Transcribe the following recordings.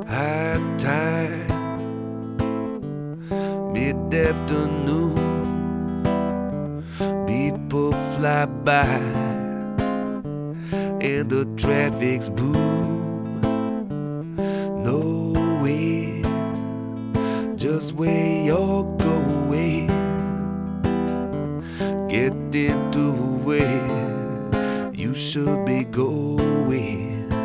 high time, mid-afternoon, people fly by and the traffic's boom. Nowhere, just where you're going, getting to where you should be going.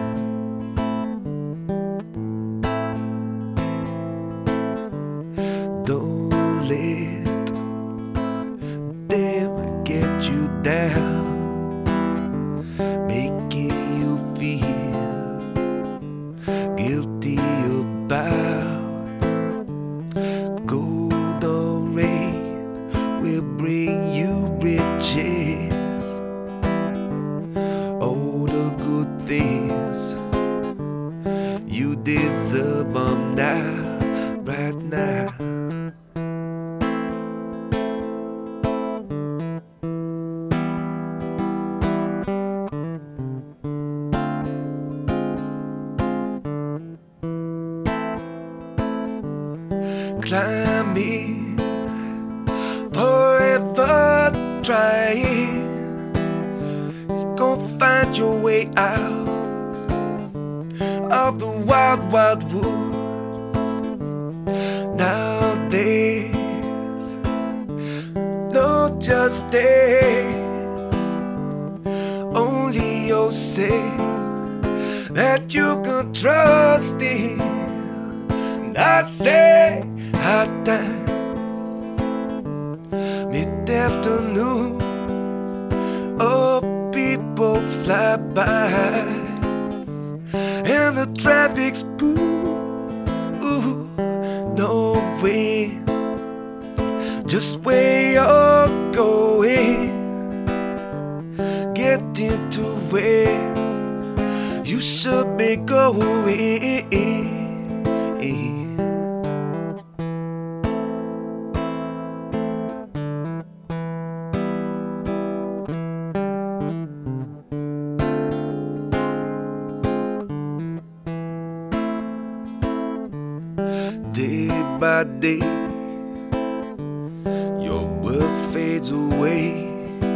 Don't let them get you down, making you feel guilty about. Golden rain will bring you riches, all the good things you deserve them now, right now. Climbing, forever trying, you're gonna find your way out of the wild, wild wood. Now there's no justice, only yourself that you can trust in. And I say high time, mid-afternoon, oh, people fly by and the traffic's boom. Ooh, no way, just where you're going, getting to where you should be going. Day by day, your world fades away,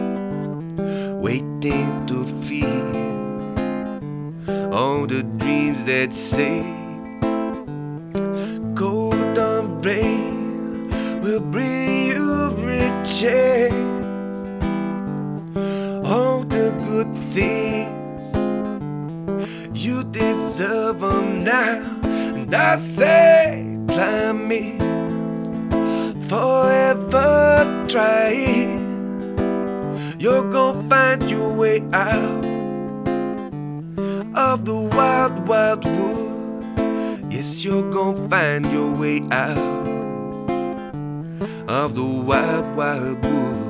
waiting to feel all the dreams that say golden rain will bring you riches, all the good things you deserve them now. And I say, climbing, forever trying, you're gonna find your way out of the wild, wild wood. Yes, you're gonna find your way out of the wild, wild wood.